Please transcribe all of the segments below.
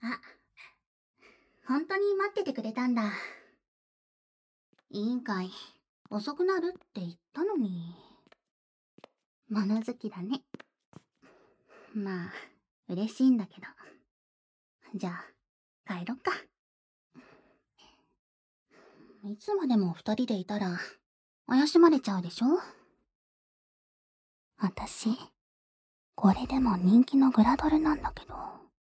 あ、本当に待っててくれたんだ。委員会、遅くなるって言ったのに。物好きだね。まあ、嬉しいんだけど。じゃあ、帰ろっか。いつまでも二人でいたら、怪しまれちゃうでしょ？私、これでも人気のグラドルなんだけど。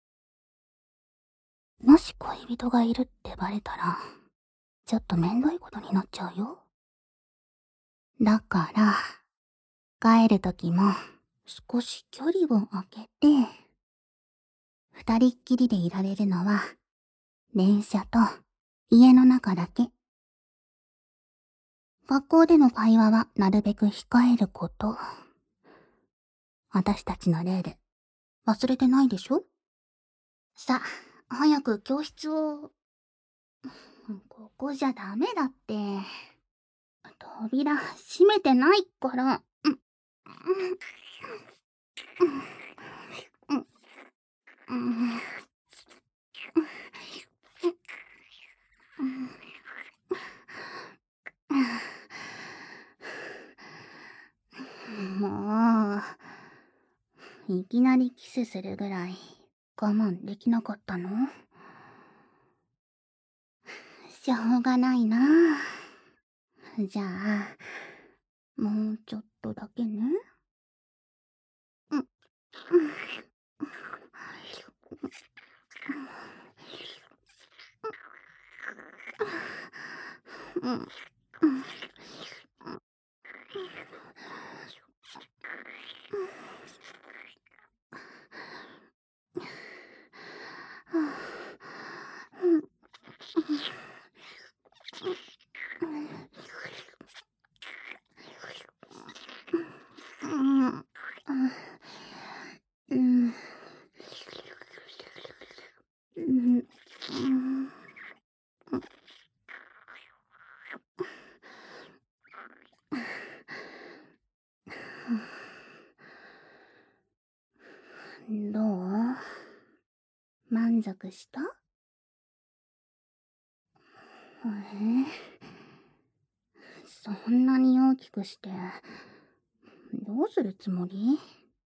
もし恋人がいるってバレたら、ちょっとめんどいことになっちゃうよ。だから、帰るときも少し距離を空けて、二人っきりでいられるのは、電車と家の中だけ。学校での会話はなるべく控えること。私たちのルール、忘れてないでしょ？さ、早く教室を。ここじゃダメだって。扉閉めてないから。もう、いきなりキスするぐらい我慢できなかったの？しょうがないな。じゃあ、もうちょっとだけね。どう？満足した？そんなに大きくして、どうするつもり？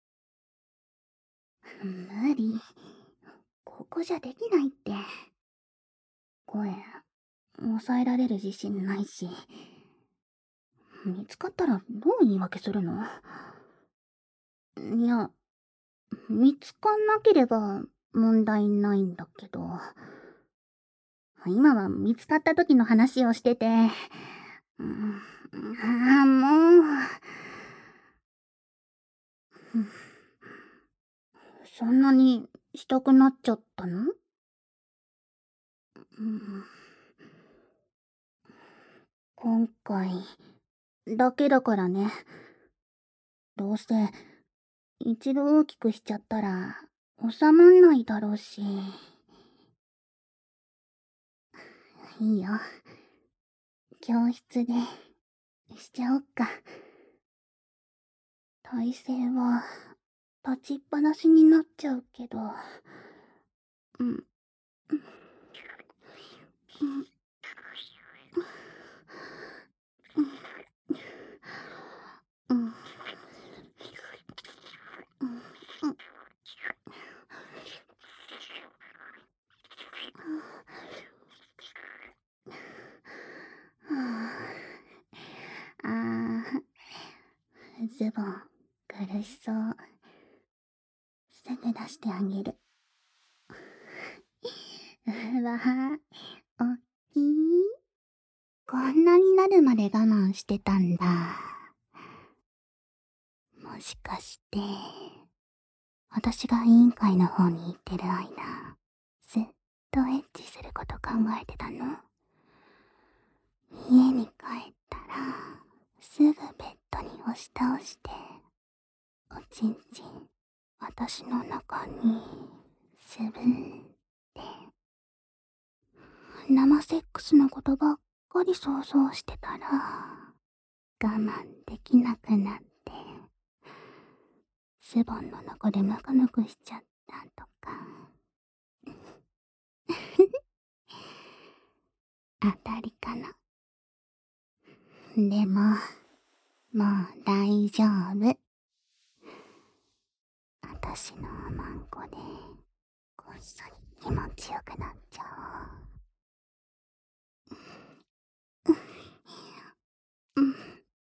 無理。ここじゃできないって。声、抑えられる自信ないし。見つかったらどう言い訳するの？いや、見つかんなければ問題ないんだけど。今は見つかった時の話をしてて。もう。そんなにしたくなっちゃったの？今回だけだからね。どうせ一度大きくしちゃったら収まんないだろうし。いいよ。教室でしちゃおっか。体勢は立ちっぱなしになっちゃうけど。ズボン苦しそう。すぐ出してあげる。わあ、おっきい。こんなになるまで我慢してたんだ。もしかして、私が委員会の方に行ってる間、ずっとエッチすること考えてたの？家に帰ったら、すぐベッドに押し倒して、おちんちん、私の中に、すぶーって。生セックスのことばっかり想像してたら、我慢できなくなって、ズボンの中でムクムクしちゃったとか。 当たりかな。でも、もう大丈夫。私のおまんこで、こっそり気持ちよくなっちゃおう。うん。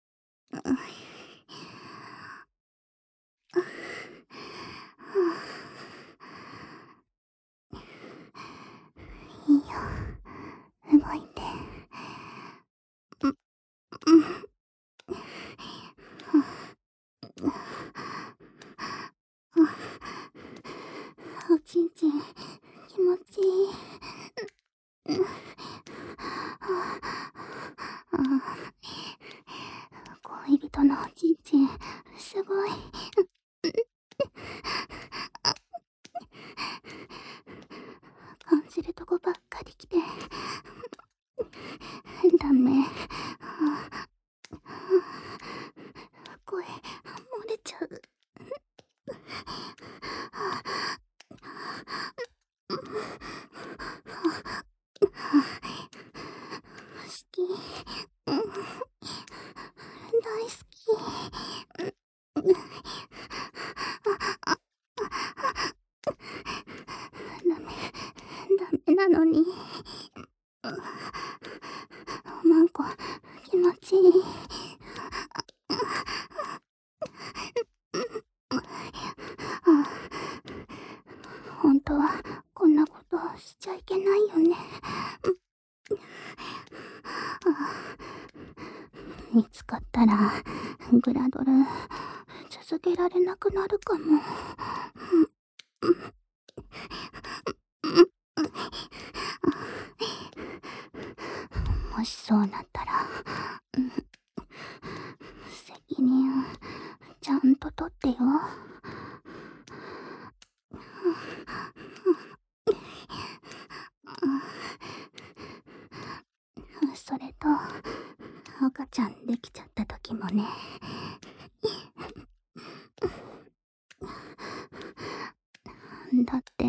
いいよ。動いて。うん。おちんちん、気持ちいい。恋人のおちんちん、すごい。感じるとこばっかり来て。ダメ。声、漏れちゃう。好き。大好き。ダメなのに。おまんこ、気持ちいい。本当はこんなことしちゃいけないよね。見つかったらグラドル続けられなくなるかも。もしそうなったら、責任ちゃんと取ってよ。それと赤ちゃんできちゃった時もね。だって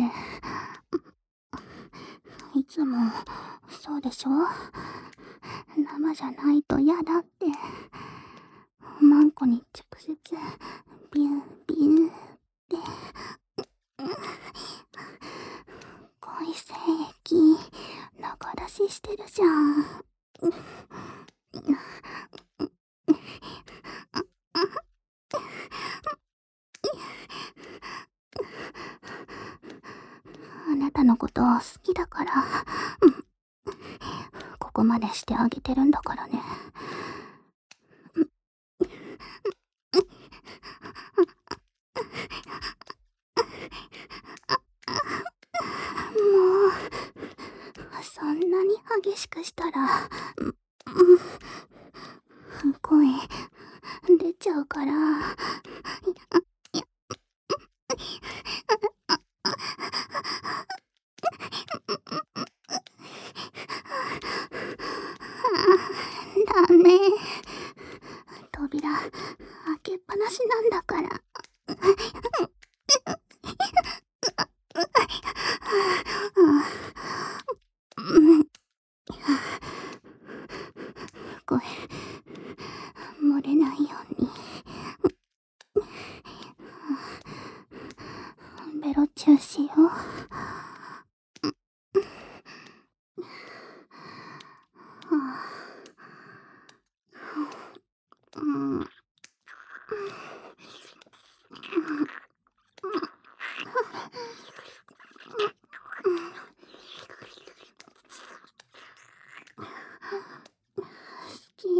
いつもそうでしょ。生じゃないと嫌だって。おまんこに直接ビュービューって恋精液中出ししてるじゃん。あなたのこと好きだから、ここまでしてあげてるんだからね。もうそんなに激しくしたら声出ちゃうから。ダメ。扉開けっぱなしなんだから。声漏れないようにベロチューしよう。好き。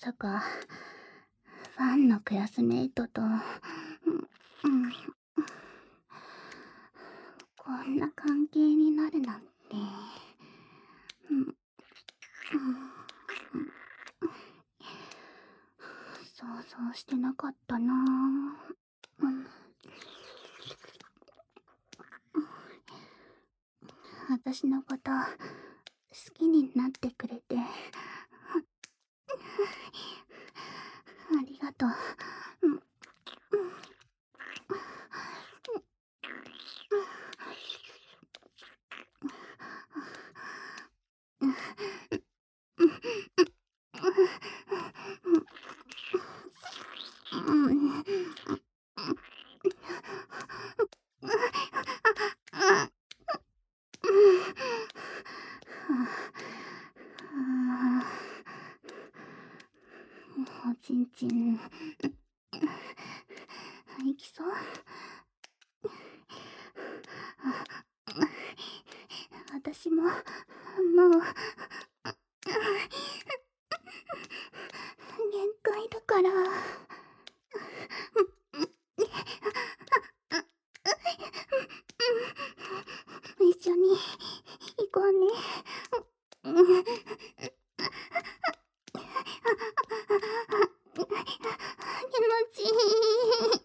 さか、ファンのクラスメイトと、こんな関係になるなんて、想像してなかったなぁ。私のこと好きになってくれてありがとう。おちんちんいきそう。私ももう限界だから。一緒に行こうね。気持ちいい。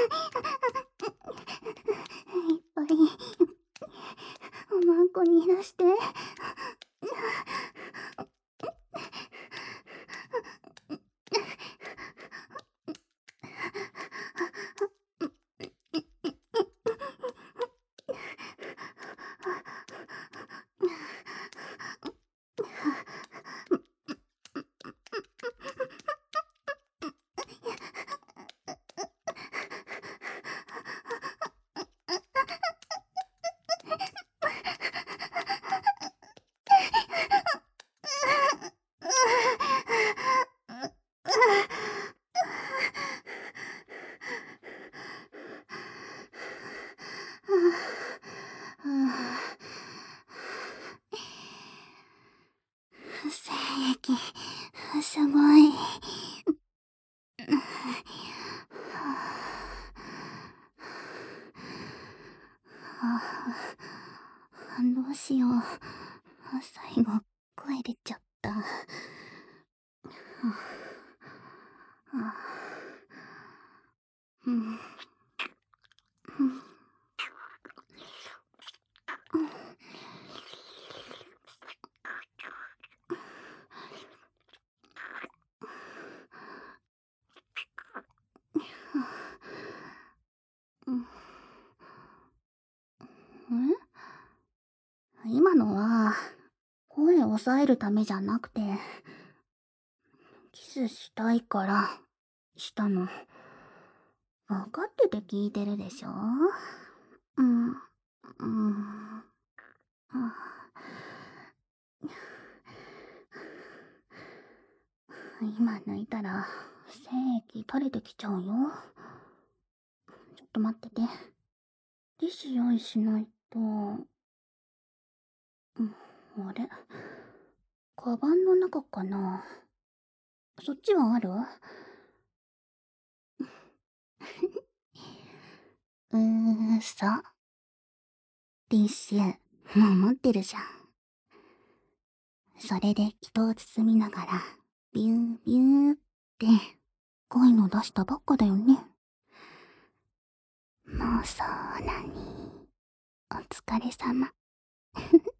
いっぱいおまんこに出して。精液すごい。どうしよう。最後声出ちゃった。今のは声を抑えるためじゃなくて、キスしたいからしたの。分かってて聞いてるでしょ。今抜いたら精液垂れてきちゃうよ。ちょっと待ってて。ティッシュ用意しないと。あれ、カバンの中かな。そっちはある？そ。ティッシュもう持ってるじゃん。それで人を包みながらビュービューってこういうの出したばっかだよね。もうそうなに。お疲れ様。